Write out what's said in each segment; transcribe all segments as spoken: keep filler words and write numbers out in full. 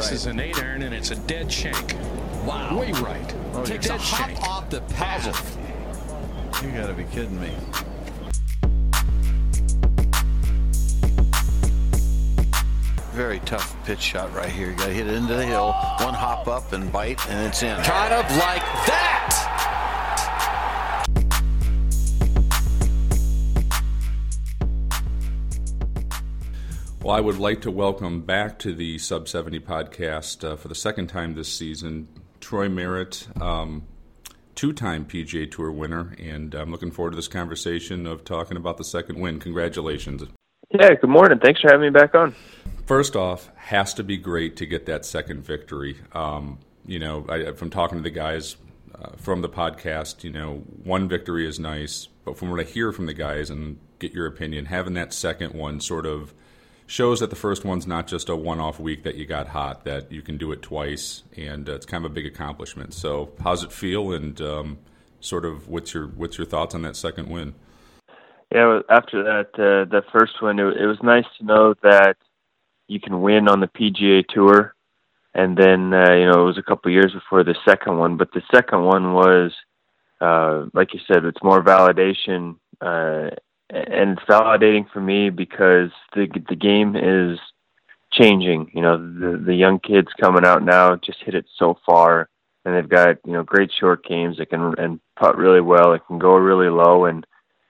This is an eight iron, and it's a dead shank. Wow. Way right. Oh, takes dead a hop shank. off the path. You got to be kidding me. Very tough pitch shot right here. You got to hit it into the hill, one hop up and bite, and it's in. Kind of like that. Well, I would like to welcome back to the Sub seventy podcast uh, for the second time this season, Troy Merritt, um, two-time P G A Tour winner, and I'm looking forward to this conversation of talking about the second win. Congratulations. Yeah, good morning. Thanks for having me back on. First off, has to be great to get that second victory. Um, you know, I, from talking to the guys uh, from the podcast, you know, one victory is nice, but from what I hear from the guys and get your opinion, having that second one sort of shows that the first one's not just a one-off week that you got hot, that you can do it twice, and uh, it's kind of a big accomplishment. So how's it feel, and um, sort of what's your what's your thoughts on that second win? Yeah, after that, uh, that first one, it, it was nice to know that you can win on the P G A Tour, and then, uh, you know, it was a couple of years before the second one, but the second one was, uh, like you said, it's more validation, uh, and it's validating for me because the the game is changing. You know, the the young kids coming out now just hit it so far, and they've got, you know, great short games. They can and putt really well. They can go really low, and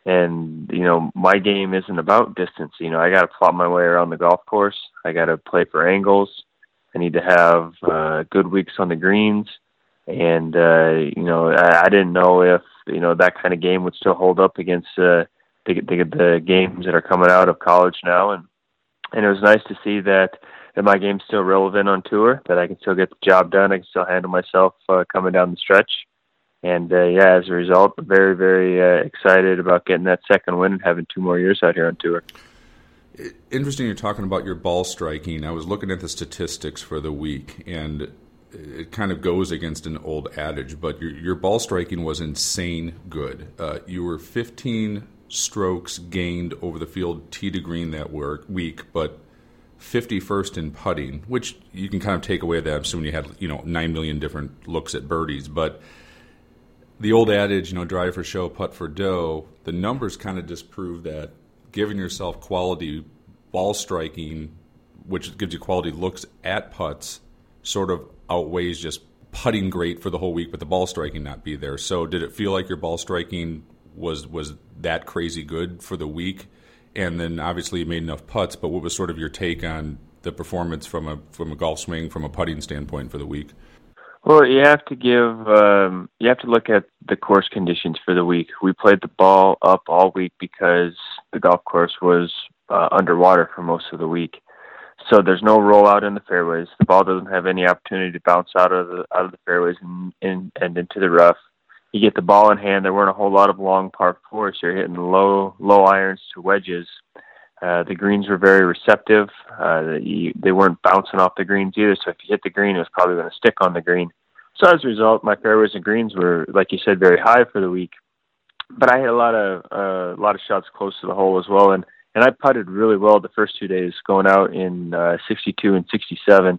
and you know, my game isn't about distance. You know, I got to plot my way around the golf course. I got to play for angles. I need to have uh, good weeks on the greens, and uh, you know, I, I didn't know if you know that kind of game would still hold up against. Uh, The, the, the games that are coming out of college now, and and it was nice to see that, that my game's still relevant on tour, that I can still get the job done, I can still handle myself uh, coming down the stretch, and uh, yeah, as a result, very, very uh, excited about getting that second win and having two more years out here on tour. Interesting you're talking about your ball striking. I was looking at the statistics for the week, and it kind of goes against an old adage, but your, your ball striking was insane good. Uh, you were fifteen strokes gained over the field tee to green that week, but fifty-first in putting, which you can kind of take away that I'm assuming you had, you know, nine million different looks at birdies. But the old adage, you know, drive for show, putt for dough, the numbers kind of disprove that giving yourself quality ball striking, which gives you quality looks at putts, sort of outweighs just putting great for the whole week, but the ball striking not be there. So did it feel like your ball striking was was that crazy good for the week? And then obviously you made enough putts, but what was sort of your take on the performance from a from a golf swing, from a putting standpoint for the week? Well, you have to give um, you have to look at the course conditions for the week. We played the ball up all week because the golf course was uh, underwater for most of the week. So there's no rollout in the fairways. The ball doesn't have any opportunity to bounce out of the out of the fairways and in, and into the rough. You get the ball in hand. There weren't a whole lot of long par fours. You're hitting low low irons to wedges. Uh, the greens were very receptive. Uh, you, they weren't bouncing off the greens either. So if you hit the green, it was probably going to stick on the green. So as a result, my fairways and greens were, like you said, very high for the week. But I hit a lot of uh, a lot of shots close to the hole as well, and and I putted really well the first two days, going out in uh, sixty-two and sixty-seven.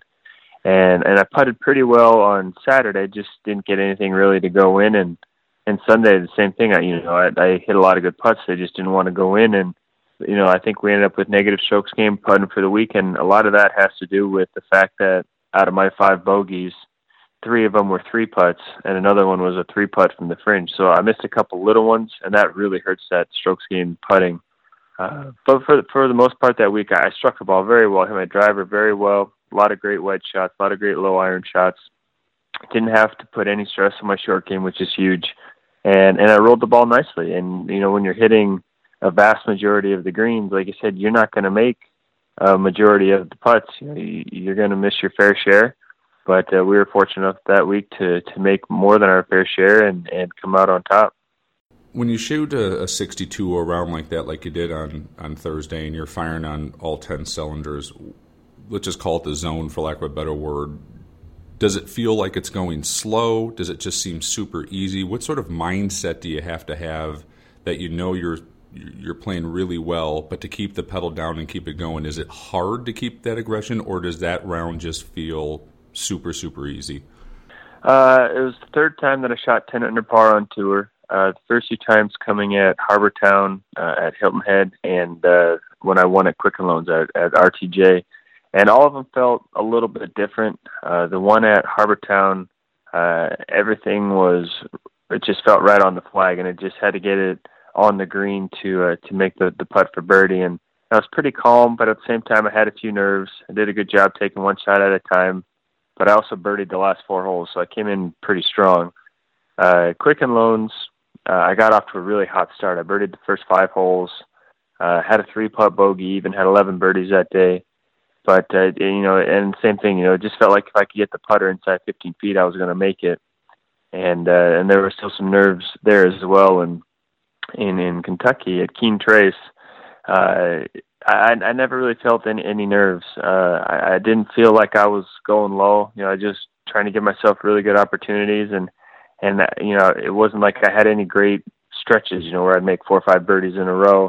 And and I putted pretty well on Saturday, just didn't get anything really to go in. And, and Sunday, the same thing. I, you know, I, I hit a lot of good putts. They just didn't want to go in. And, you know, I think we ended up with negative strokes game putting for the week. And a lot of that has to do with the fact that out of my five bogeys, three of them were three putts, and another one was a three putt from the fringe. So I missed a couple little ones, and that really hurts that strokes game putting. Uh, but for, for the most part that week, I struck the ball very well, hit my driver very well. A lot of great wedge shots, a lot of great low iron shots. Didn't have to put any stress on my short game, which is huge. And and I rolled the ball nicely. And, you know, when you're hitting a vast majority of the greens, like I said, you're not going to make a majority of the putts. You know, you, you're going to miss your fair share. But uh, we were fortunate enough that week to, to make more than our fair share and, and come out on top. When you shoot a, a sixty-two around like that, like you did on, on Thursday, and you're firing on all ten cylinders, let's just call it the zone for lack of a better word, does it feel like it's going slow? Does it just seem super easy? What sort of mindset do you have to have that you know you're you're playing really well, but to keep the pedal down and keep it going, is it hard to keep that aggression, or does that round just feel super, super easy? Uh, it was the third time that I shot ten under par on tour. Uh, the first few times coming at Harbor Town, uh, at Hilton Head, and uh, when I won at Quicken Loans at, at R T J. And all of them felt a little bit different. Uh, the one at Harbor Town, uh, everything was, it just felt right on the flag, and it just had to get it on the green to uh, to make the, the putt for birdie. And I was pretty calm, but at the same time I had a few nerves. I did a good job taking one shot at a time, but I also birdied the last four holes, so I came in pretty strong. Uh, Quicken Loans, uh, I got off to a really hot start. I birdied the first five holes, uh, had a three-putt bogey, even had eleven birdies that day. But, uh, you know, and same thing, you know, it just felt like if I could get the putter inside fifteen feet, I was going to make it. And uh, and there were still some nerves there as well. And in, in Kentucky at Keene Trace, uh, I, I never really felt any, any nerves. Uh, I, I didn't feel like I was going low. You know, I just trying to give myself really good opportunities. And, and uh, you know, it wasn't like I had any great stretches, you know, where I'd make four or five birdies in a row.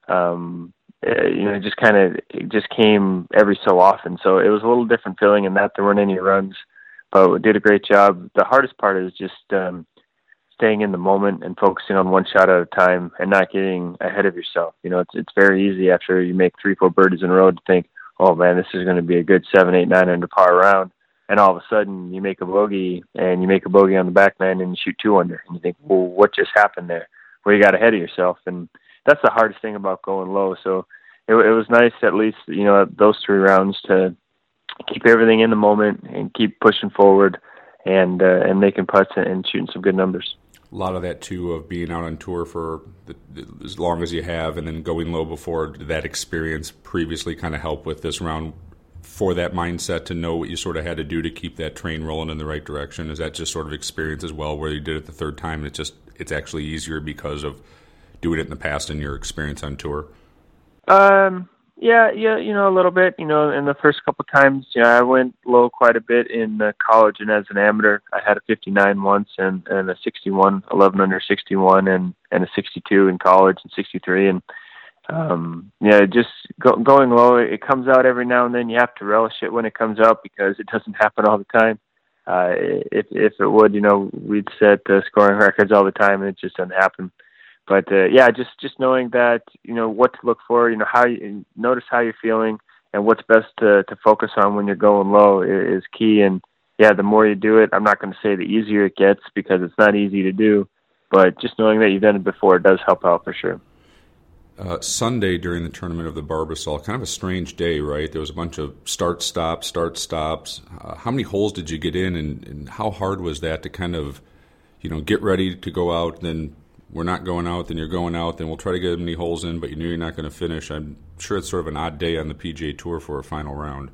Um Uh, you know, it just kind of, it just came every so often. So it was a little different feeling in that there weren't any runs, but we did a great job. The hardest part is just um, staying in the moment and focusing on one shot at a time and not getting ahead of yourself. You know, it's it's very easy after you make three, four birdies in a row to think, oh man, this is going to be a good seven, eight, nine under par round. And all of a sudden you make a bogey and you make a bogey on the back nine and you shoot two under. And you think, well, what just happened there? Well, you got ahead of yourself. And that's the hardest thing about going low. So it, it was nice, at least, you know, those three rounds to keep everything in the moment and keep pushing forward and uh, and making putts and shooting some good numbers. A lot of that, too, of being out on tour for the, the, as long as you have and then going low before, did that experience previously kind of help with this round for that mindset to know what you sort of had to do to keep that train rolling in the right direction? Is that just sort of experience as well, where you did it the third time and it's just it's actually easier because of doing it in the past and your experience on tour? Um, yeah, yeah, you know, a little bit. You know, in the first couple of times, yeah, I went low quite a bit in uh, college and as an amateur. I had a fifty-nine once and, and a sixty-one, eleven under sixty-one, and, and a sixty-two in college and sixty-three. And, um, yeah, just go, going low, it comes out every now and then. You have to relish it when it comes out because it doesn't happen all the time. Uh, if, if it would, you know, we'd set uh, scoring records all the time and it just doesn't happen. But, uh, yeah, just, just knowing that, you know, what to look for, you know, how you notice how you're feeling and what's best to, to focus on when you're going low is, is key. And, yeah, the more you do it, I'm not going to say the easier it gets because it's not easy to do, but just knowing that you've done it before does help out for sure. Uh, Sunday during the tournament of the Barbasol, kind of a strange day, right? There was a bunch of start, stops, start, stops. Uh, how many holes did you get in, and, and how hard was that to kind of, you know, get ready to go out, then we're not going out, then you're going out, then we'll try to get as many holes in, but you know you're not going to finish. I'm sure it's sort of an odd day on the P G A Tour for a final round.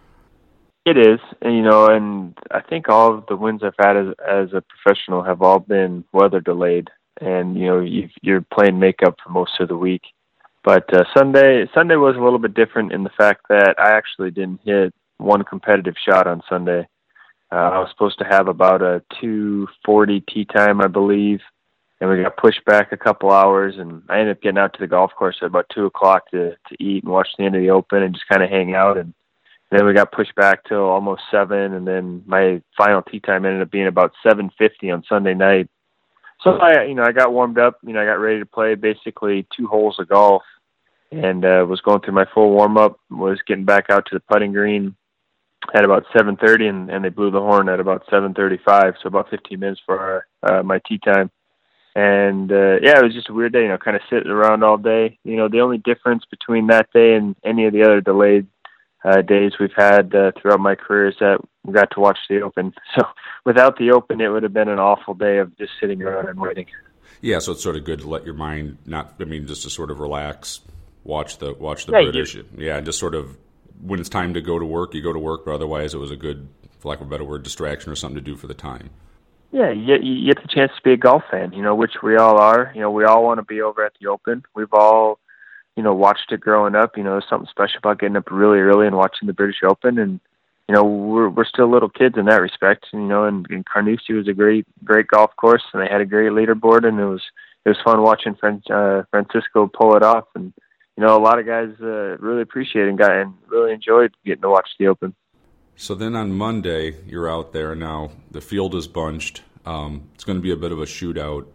It is, and, you know, and I think all of the wins I've had as, as a professional have all been weather delayed, and, you know, you've, you're playing makeup for most of the week. But uh, Sunday, Sunday was a little bit different in the fact that I actually didn't hit one competitive shot on Sunday. Uh, I was supposed to have about a two forty tee time, I believe, and we got pushed back a couple hours, and I ended up getting out to the golf course at about two o'clock to, to eat and watch the end of the Open and just kind of hang out. And then we got pushed back till almost seven, and then my final tee time ended up being about seven fifty on Sunday night. So I, you know, I got warmed up, you know, I got ready to play basically two holes of golf, and uh, was going through my full warm up, was getting back out to the putting green at about seven thirty, and, and they blew the horn at about seven thirty-five, so about fifteen minutes for uh, my tee time. And, uh, yeah, it was just a weird day, you know, kind of sitting around all day. You know, the only difference between that day and any of the other delayed uh, days we've had uh, throughout my career is that we got to watch the Open. So without the Open, it would have been an awful day of just sitting around and waiting. Yeah, so it's sort of good to let your mind not, I mean, just to sort of relax, watch the watch the yeah, British. You, yeah, and just sort of, when it's time to go to work, you go to work, but otherwise it was a good, for lack of a better word, distraction or something to do for the time. Yeah, you, you get the chance to be a golf fan, you know, which we all are. You know, we all want to be over at the Open. We've all, you know, watched it growing up. You know, there's something special about getting up really early and watching the British Open. And, you know, we're we're still little kids in that respect. You know, and, and Carnoustie was a great, great golf course, and they had a great leaderboard, and it was it was fun watching Fran- uh, Francisco pull it off, and you know, a lot of guys uh, really appreciated and got and really enjoyed getting to watch the Open. So then on Monday, you're out there now. The field is bunched. Um, it's going to be a bit of a shootout.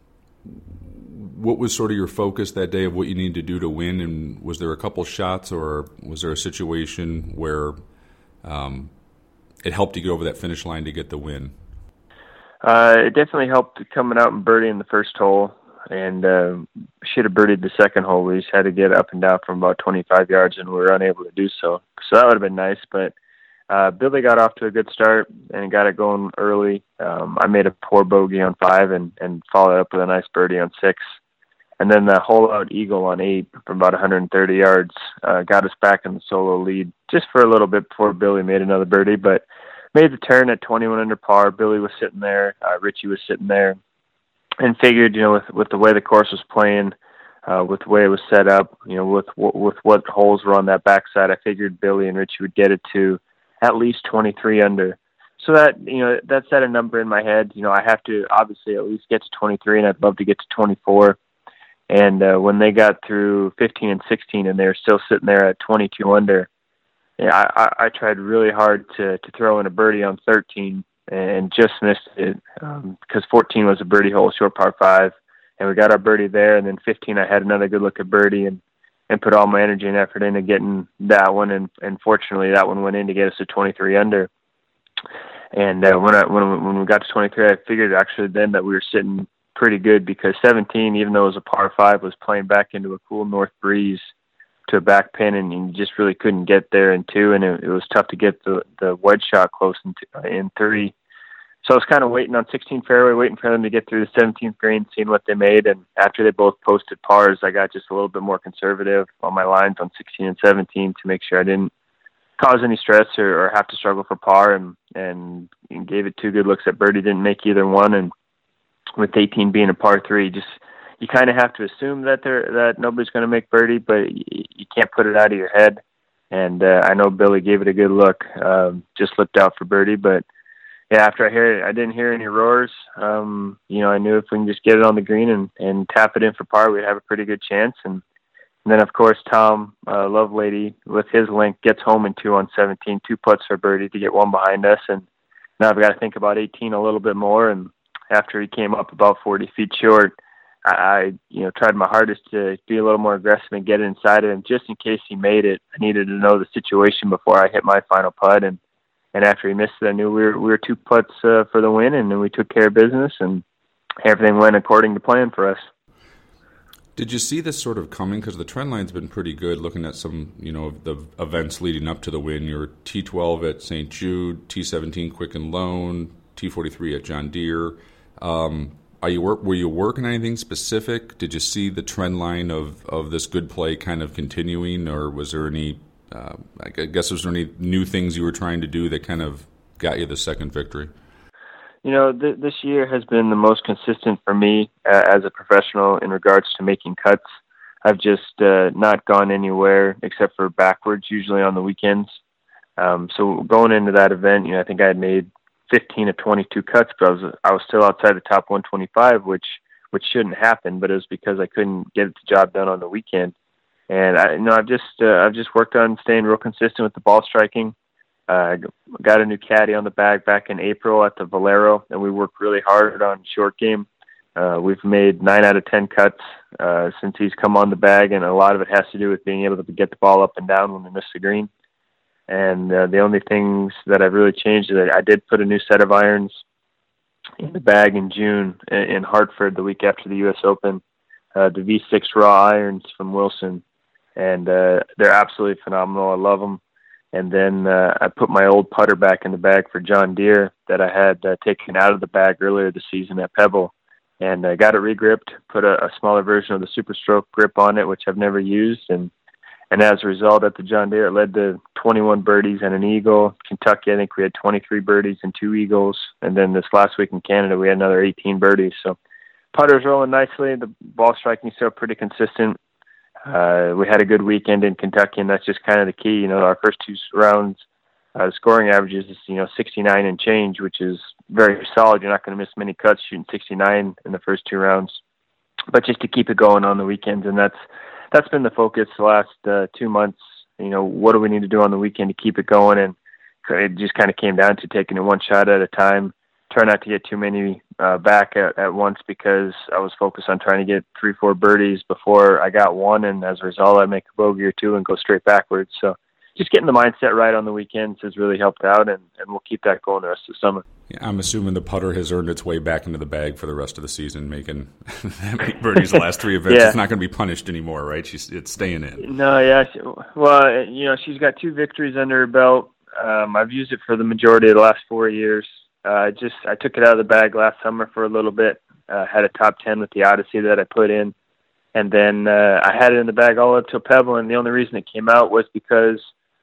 What was sort of your focus that day of what you need to do to win? And was there a couple shots, or was there a situation where um, it helped you get over that finish line to get the win? Uh, it definitely helped coming out and birdieing the first hole, and uh, should have birdied the second hole. We just had to get up and down from about twenty-five yards, and we were unable to do so. So that would have been nice, but uh, Billy got off to a good start and got it going early. Um, I made a poor bogey on five and, and followed up with a nice birdie on six. And then the hole-out eagle on eight from about one hundred thirty yards uh, got us back in the solo lead just for a little bit before Billy made another birdie, but made the turn at twenty-one under par. Billy was sitting there. Uh, Richie was sitting there. And figured, you know, with, with the way the course was playing, uh, with the way it was set up, you know, with with what holes were on that backside, I figured Billy and Richie would get it to at least twenty-three under. So that, you know, that set a number in my head. You know, I have to obviously at least get to twenty-three, and I'd love to get to twenty-four. And uh, when they got through fifteen and sixteen, and they were still sitting there at twenty-two under, yeah, I, I, I tried really hard to to throw in a birdie on thirteen. And just missed it um, because fourteen was a birdie hole, short par five, and we got our birdie there. And then fifteen, I had another good look at birdie and, and put all my energy and effort into getting that one. And, and fortunately, that one went in to get us to twenty-three under. And uh, when I when when we got to twenty-three, I figured actually then that we were sitting pretty good because seventeen, even though it was a par five, was playing back into a cool north breeze to a back pin, and you just really couldn't get there in two, and it, it was tough to get the the wedge shot close in, two, in three. So I was kind of waiting on sixteen fairway, waiting for them to get through the seventeenth green, seeing what they made, and after they both posted pars, I got just a little bit more conservative on my lines on sixteen and seventeen to make sure I didn't cause any stress or, or have to struggle for par, and, and and gave it two good looks at birdie, didn't make either one, and with eighteen being a par three, just you kind of have to assume that they're that nobody's going to make birdie, but you, you can't put it out of your head. And uh, I know Billy gave it a good look, um, just slipped out for birdie, but yeah, after I hear it, I didn't hear any roars. Um, you know, I knew if we can just get it on the green and, and tap it in for par, we'd have a pretty good chance. And, and then, of course, Tom uh, Lovelady, with his length, gets home in two on seventeen, two putts for birdie to get one behind us. And now I've got to think about eighteen a little bit more. And after he came up about forty feet short, I, I you know, tried my hardest to be a little more aggressive and get it inside of him just in case he made it. I needed to know the situation before I hit my final putt. And And after he missed it, I knew we were we were two putts uh, for the win, and then we took care of business, and everything went according to plan for us. Did you see this sort of coming? Because the trend line's been pretty good. Looking at some, you know, the events leading up to the win, your T twelve at Saint Jude, T seventeen Quicken Loan, T forty-three at John Deere. Um, are you work? Were you working on anything specific? Did you see the trend line of of this good play kind of continuing, or was there any? Uh, I guess was there any new things you were trying to do that kind of got you the second victory? You know, th- this year has been the most consistent for me uh, as a professional in regards to making cuts. I've just uh, not gone anywhere except for backwards, usually on the weekends. Um, so going into that event, you know, I think I had made fifteen of twenty-two cuts, but I was I was still outside the top one twenty-five, which which shouldn't happen, but it was because I couldn't get the job done on the weekend. And I, you know, I've just uh, I've just worked on staying real consistent with the ball striking. Uh, got a new caddy on the bag back in April at the Valero, and we worked really hard on short game. Uh, we've made nine out of ten cuts uh, since he's come on the bag, and a lot of it has to do with being able to get the ball up and down when we miss the green. And uh, the only things that I've really changed is that I did put a new set of irons in the bag in June in Hartford the week after the U S Open, uh, the V six Raw irons from Wilson. And uh, they're absolutely phenomenal. I love them. And then uh, I put my old putter back in the bag for John Deere that I had uh, taken out of the bag earlier this season at Pebble. And I got it regripped, put a, a smaller version of the Super Stroke grip on it, which I've never used. And and as a result, at the John Deere, it led to twenty-one birdies and an eagle. Kentucky, I think we had twenty-three birdies and two eagles. And then this last week in Canada, we had another eighteen birdies. So putter's rolling nicely. The ball striking is still pretty consistent. Uh, we had a good weekend in Kentucky, and that's just kind of the key. You know, our first two rounds, uh, scoring averages is, you know, sixty-nine and change, which is very solid. You're not going to miss many cuts shooting sixty-nine in the first two rounds. but just to keep it going on the weekends. And that's that's been the focus the last uh, two months. You know, what do we need to do on the weekend to keep it going? And it just kind of came down to taking it one shot at a time. Try not to get too many uh, back at, at once, because I was focused on trying to get three, four birdies before I got one, and as a result, I make a bogey or two and go straight backwards. So just getting the mindset right on the weekends has really helped out, and, and we'll keep that going the rest of the summer. Yeah, I'm assuming the putter has earned its way back into the bag for the rest of the season, making that many birdies the last three events. Yeah. It's not going to be punished anymore, right? She's it's staying in. No, yeah. She, well, you know, she's got two victories under her belt. Um, I've used it for the majority of the last four years. I uh, just I took it out of the bag last summer for a little bit. Uh, had a top ten with the Odyssey that I put in, and then uh, I had it in the bag all up till Pebble. And the only reason it came out was because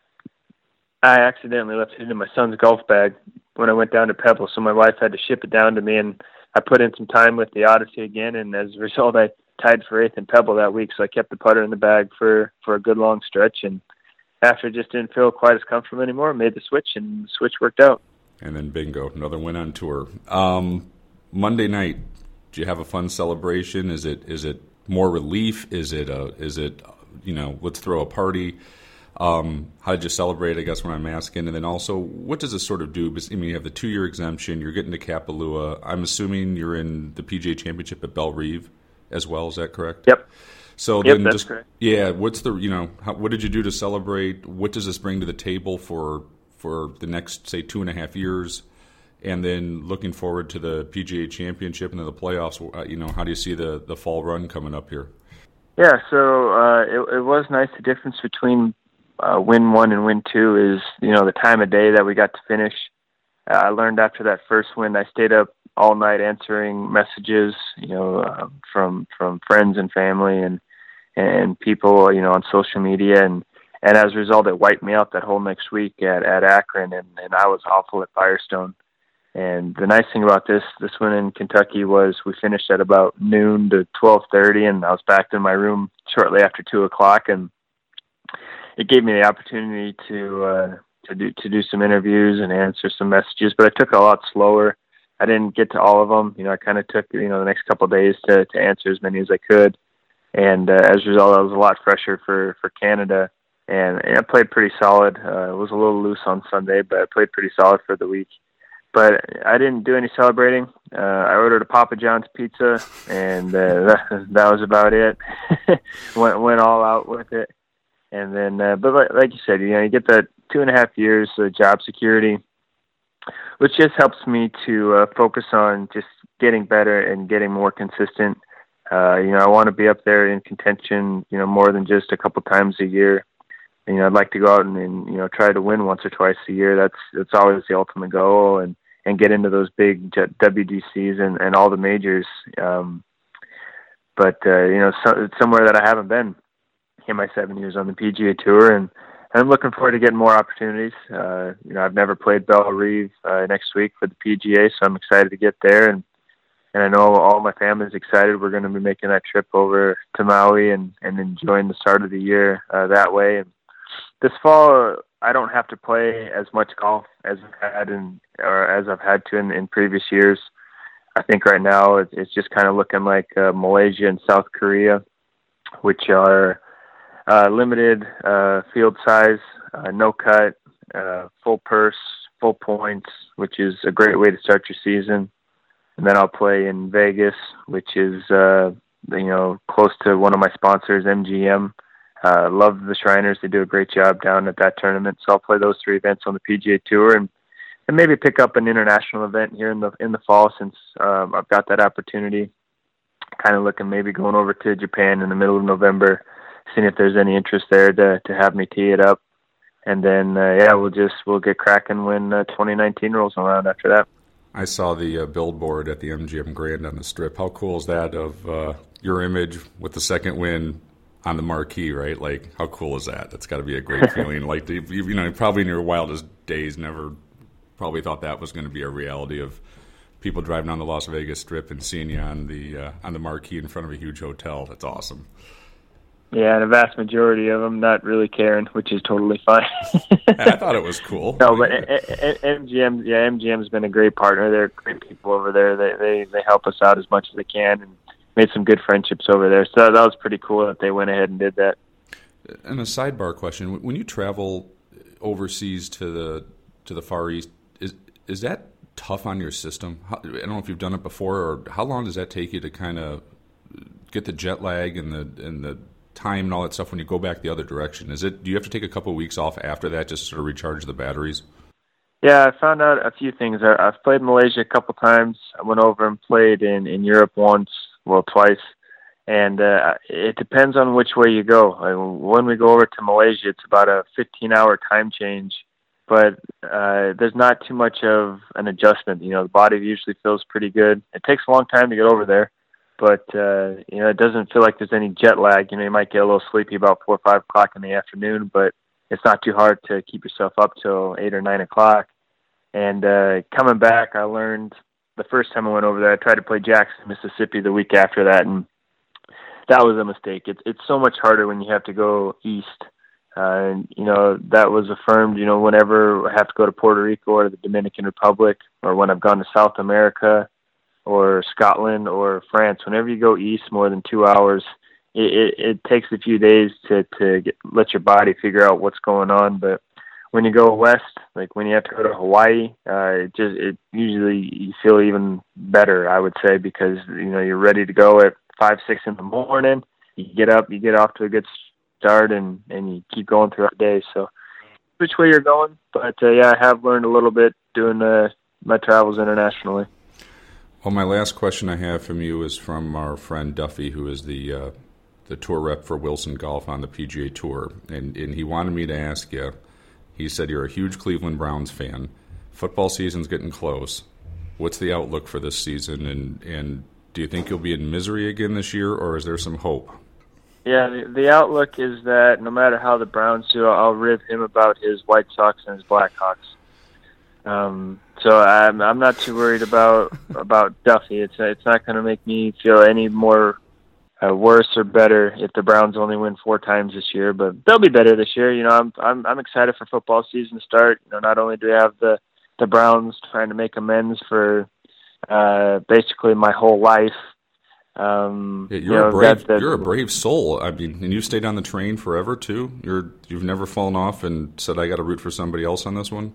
I accidentally left it in my son's golf bag when I went down to Pebble. So my wife had to ship it down to me, and I put in some time with the Odyssey again. And as a result, I tied for eighth in Pebble that week. So I kept the putter in the bag for for a good long stretch. And after it just didn't feel quite as comfortable anymore, I made the switch, and the switch worked out. And then bingo, another win on tour. Um, Monday night, do you have a fun celebration? Is it is it more relief? Is it a, is it you know, let's throw a party? Um, how did you celebrate? I guess when I'm asking, and then also, what does this sort of do? I mean, you have the two-year exemption. You're getting to Kapalua. I'm assuming you're in the P G A Championship at Bellerive as well. Is that correct? Yep. So yep, then, that's just correct. Yeah. What's the you know? How, what did you do to celebrate? What does this bring to the table for? for the next, say, two and a half years, and then looking forward to the P G A Championship and then the playoffs? You know, how do you see the, the fall run coming up here? Yeah, so uh, it, it was nice. The difference between uh, win one and win two is, you know, the time of day that we got to finish. Uh, I learned after that first win, I stayed up all night answering messages, you know, uh, from from friends and family and and people, you know, on social media, and And as a result, it wiped me out that whole next week at, at Akron, and, and I was awful at Firestone. And the nice thing about this this win in Kentucky was we finished at about noon to twelve thirty, and I was back in my room shortly after two o'clock, and it gave me the opportunity to uh, to do to do some interviews and answer some messages. But I took it a lot slower. I didn't get to all of them. You know, I kind of took you know the next couple of days to to answer as many as I could, and uh, as a result, I was a lot fresher for for Canada. And, and I played pretty solid. Uh, it was a little loose on Sunday, but I played pretty solid for the week. But I didn't do any celebrating. Uh, I ordered a Papa John's pizza, and uh, that, that was about it. went went all out with it. And then, uh, but like, like you said, you know, you get that two and a half years of job security, which just helps me to uh, focus on just getting better and getting more consistent. Uh, you know, I want to be up there in contention, you know, more than just a couple times a year. You know, I'd like to go out and, and you know try to win once or twice a year. That's that's always the ultimate goal, and, and get into those big W D Cs and, and all the majors. Um, but uh, you know, so, somewhere that I haven't been in my seven years on the P G A Tour, and I'm looking forward to getting more opportunities. Uh, you know, I've never played Bellerive uh, next week for the P G A, so I'm excited to get there, and and I know all my family's excited. We're going to be making that trip over to Maui and, and enjoying the start of the year uh, that way. And this fall, I don't have to play as much golf as I've had in, or as I've had to in, in previous years. I think right now it's, it's just kind of looking like uh, Malaysia and South Korea, which are uh, limited uh, field size, uh, no cut, uh, full purse, full points, which is a great way to start your season. And then I'll play in Vegas, which is uh, you know close to one of my sponsors, M G M. Uh, love the Shriners. They do a great job down at that tournament. So I'll play those three events on the P G A Tour, and, and maybe pick up an international event here in the in the fall since um, I've got that opportunity. Kind of looking maybe going over to Japan in the middle of November, seeing if there's any interest there to to have me tee it up, and then uh, yeah, we'll just we'll get cracking when uh, twenty nineteen rolls around after that. I saw the uh, billboard at the M G M Grand on the Strip. How cool is that of uh, your image with the second win on the marquee, right? Like, how cool is that? That's got to be a great feeling. Like, you, you know, probably in your wildest days, never probably thought that was going to be a reality of people driving on the Las Vegas Strip and seeing you on the uh, on the marquee in front of a huge hotel. That's awesome. Yeah, and a vast majority of them not really caring, which is totally fine. I thought it was cool. No, but M G M, yeah, M G M's been a great partner. They're great people over there. They they they help us out as much as they can, and made some good friendships over there. So that was pretty cool that they went ahead and did that. And a sidebar question: when you travel overseas to the to the Far East, is is that tough on your system? How, I don't know if you've done it before, or how long does that take you to kind of get the jet lag and the and the time and all that stuff when you go back the other direction? Is it do you have to take a couple of weeks off after that just to sort of recharge the batteries? Yeah, I found out a few things. I, I've played Malaysia a couple times. I went over and played in, in Europe once, well, twice. And uh, it depends on which way you go. I, when we go over to Malaysia, it's about a fifteen-hour time change. But uh, there's not too much of an adjustment. You know, the body usually feels pretty good. It takes a long time to get over there. But, uh, you know, it doesn't feel like there's any jet lag. You know, you might get a little sleepy about four or five o'clock in the afternoon, but it's not too hard to keep yourself up till eight or nine o'clock. And uh, coming back, I learned the first time I went over there, I tried to play Jackson, Mississippi the week after that, and that was a mistake. It's it's so much harder when you have to go east. Uh, and, you know, that was affirmed, you know, whenever I have to go to Puerto Rico or the Dominican Republic, or when I've gone to South America or Scotland or France, whenever you go east more than two hours, it, it, it takes a few days to, to get, let your body figure out what's going on. But when you go west, like when you have to go to Hawaii, uh, it just it usually you feel even better, I would say, because you know you're ready to go at five, six in the morning. You get up, you get off to a good start, and, and you keep going throughout the day. So, which way you're going? But uh, yeah, I have learned a little bit doing uh, my travels internationally. Well, my last question I have from you is from our friend Duffy, who is the uh, the tour rep for Wilson Golf on the P G A Tour, and and he wanted me to ask you. He said you're a huge Cleveland Browns fan. Football season's getting close. What's the outlook for this season, and, and do you think you'll be in misery again this year, or is there some hope? Yeah, the, the outlook is that no matter how the Browns do, I'll rib him about his White Sox and his Blackhawks. Um, so I'm I'm not too worried about about Duffy. It's it's not going to make me feel any more Uh, worse or better if the Browns only win four times this year, but they'll be better this year. You know, I'm I'm I'm excited for football season to start. You know, not only do we have the the Browns trying to make amends for uh, basically my whole life. Um, yeah, you're you know, a brave that, you're a brave soul. I mean, and you stayed on the train forever too. You're you've never fallen off and said I got to root for somebody else on this one.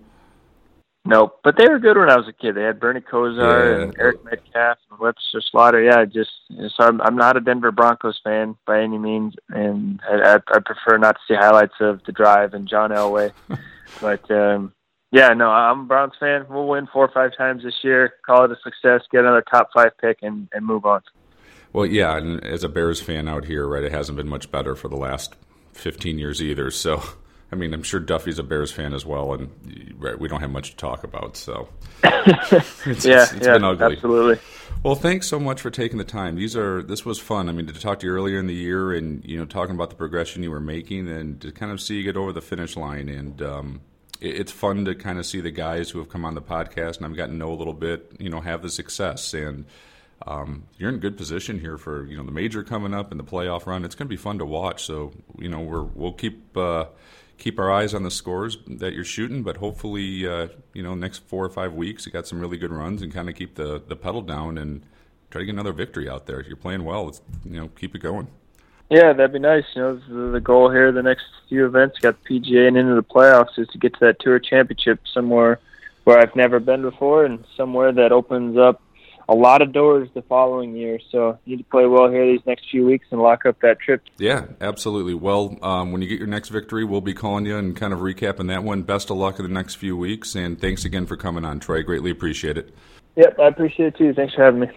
No, but they were good when I was a kid. They had Bernie Kosar Yeah. and Eric Metcalf and Webster Slaughter. Yeah, just so I'm, I'm not a Denver Broncos fan by any means, and I, I, I prefer not to see highlights of the drive and John Elway. But um, yeah, no, I'm a Browns fan. We'll win four or five times this year, call it a success, get another top five pick, and, and move on. Well, yeah, and as a Bears fan out here, right, it hasn't been much better for the last fifteen years either. So. I mean, I'm sure Duffy's a Bears fan as well, and we don't have much to talk about. So, it's, yeah, it's, it's yeah, been ugly. Absolutely. Well, thanks so much for taking the time. These are this was fun. I mean, to talk to you earlier in the year, and you know, talking about the progression you were making, and to kind of see you get over the finish line. And um, it, it's fun to kind of see the guys who have come on the podcast, and I've gotten to know a little bit. You know, have the success, and um, you're in good position here for you know the major coming up and the playoff run. It's going to be fun to watch. So, you know, we're we'll keep. Uh, Keep our eyes on the scores that you're shooting, but hopefully, uh, you know, next four or five weeks, you got some really good runs and kind of keep the, the pedal down and try to get another victory out there. You're playing well. Let's, you know, keep it going. Yeah, that'd be nice. You know, the, the goal here, the next few events, got the P G A and into the playoffs, is to get to that Tour Championship somewhere where I've never been before and somewhere that opens up a lot of doors the following year. So you need to play well here these next few weeks and lock up that trip. Yeah, absolutely. Well, um, when you get your next victory, we'll be calling you and kind of recapping that one. Best of luck in the next few weeks, and thanks again for coming on, Troy. Greatly appreciate it. Yep, I appreciate it too. Thanks for having me.